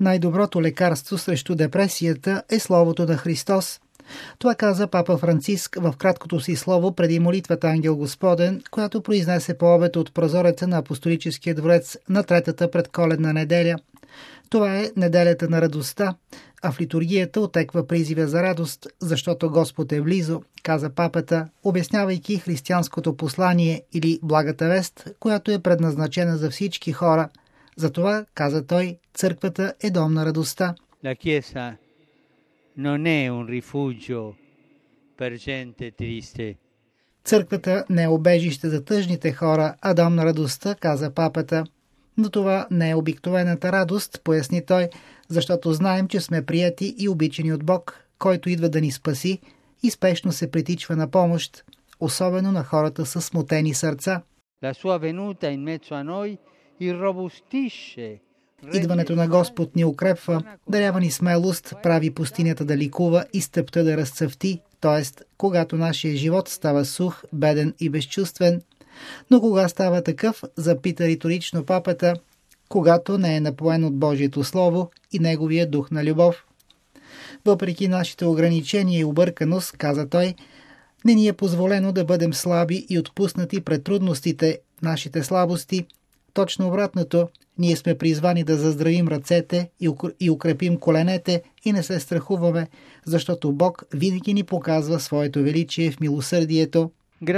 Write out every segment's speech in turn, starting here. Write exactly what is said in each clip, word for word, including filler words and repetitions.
Най-доброто лекарство срещу депресията е Словото на Христос. Това каза папа Франциск в краткото си слово преди молитвата Ангел Господен, която произнесе по обед от прозореца на Апостолическия дворец на третата предколедна неделя. Това е неделята на радостта, а в литургията отеква призива за радост, защото Господ е близо, каза папата, обяснявайки християнското послание или благата вест, която е предназначена за всички хора. Затова, каза той, църквата е дом на радостта. La Chiesa non è un rifugio per gente triste. Църквата не е убежище за тъжните хора, а дом на радостта, каза папата. Но това не е обикновената радост, поясни той, защото знаем, че сме прияти и обичани от Бог, който идва да ни спаси и спешно се притичва на помощ, особено на хората с смутени сърца. La sua venuta in mezzo a noi irrobustisce. Идването на Господ ни укрепва, дарява ни смелост, прави пустинята да ликува и стъпта да разцъфти, т.е. когато нашия живот става сух, беден и безчувствен. Но кога става такъв, запита риторично папата, когато не е напоен от Божието Слово и Неговия дух на любов. Въпреки нашите ограничения и обърканост, каза той, не ни е позволено да бъдем слаби и отпуснати пред трудностите, нашите слабости. Точно обратното, ние сме призвани да заздравим ръцете и укрепим коленете и не се страхуваме, защото Бог винаги ни показва своето величие в милосърдието.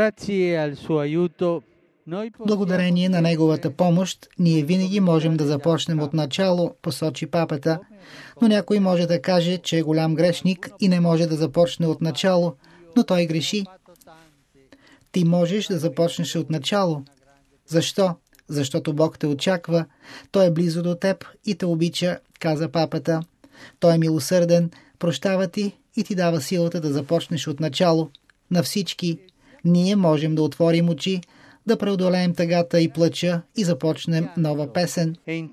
Благодарение на Неговата помощ, ние винаги можем да започнем от начало, посочи папата, но някой може да каже, че е голям грешник и не може да започне от начало, но той греши. Ти можеш да започнеш от начало. Защо? Защото Бог те очаква, Той е близо до теб и те обича, каза папата. Той е милосърден, прощава ти и ти дава силата да започнеш от начало. На всички ние можем да отворим очи, да преодолеем тъгата и плача и започнем нова песен.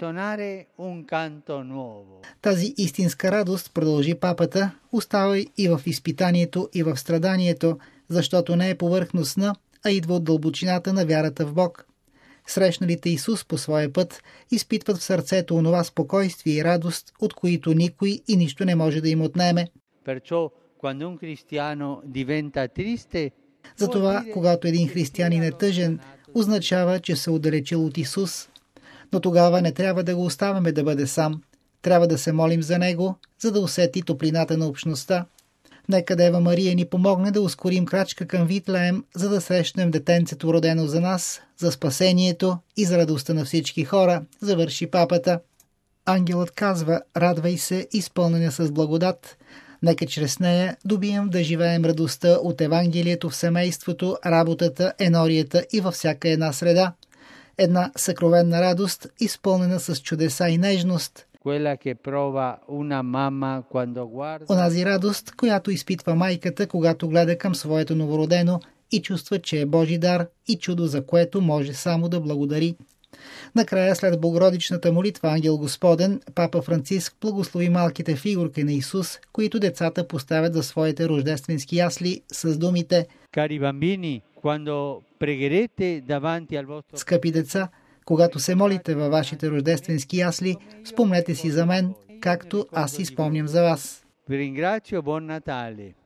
Тази истинска радост, продължи папата, остава и в изпитанието и в страданието, защото не е повърхностна, а идва от дълбочината на вярата в Бог. Срещналите Исус по своя път изпитват в сърцето онова спокойствие и радост, от които никой и нищо не може да им отнеме. Затова, когато един християнин е тъжен, означава, че се отдалечил от Исус. Но тогава не трябва да го оставяме да бъде сам. Трябва да се молим за него, за да усети топлината на общността. Нека Дева Мария ни помогне да ускорим крачка към Витлеем, за да срещнем детенцето родено за нас, за спасението и за радостта на всички хора, завърши папата. Ангелът казва, радвай се, изпълнена с благодат. Нека чрез нея добием да живеем радостта от Евангелието в семейството, работата, енорията и във всяка една среда. Една съкровенна радост, изпълнена с чудеса и нежност. Онази радост, която изпитва майката, когато гледа към своето новородено и чувства, че е Божи дар и чудо, за което може само да благодари. Накрая, след богородичната молитва Ангел Господен, папа Франциск благослови малките фигурки на Исус, които децата поставят за своите рождественски ясли с думите: Скъпи деца, когато се молите във вашите рождественски ясли, спомнете си за мен, както аз си спомням за вас.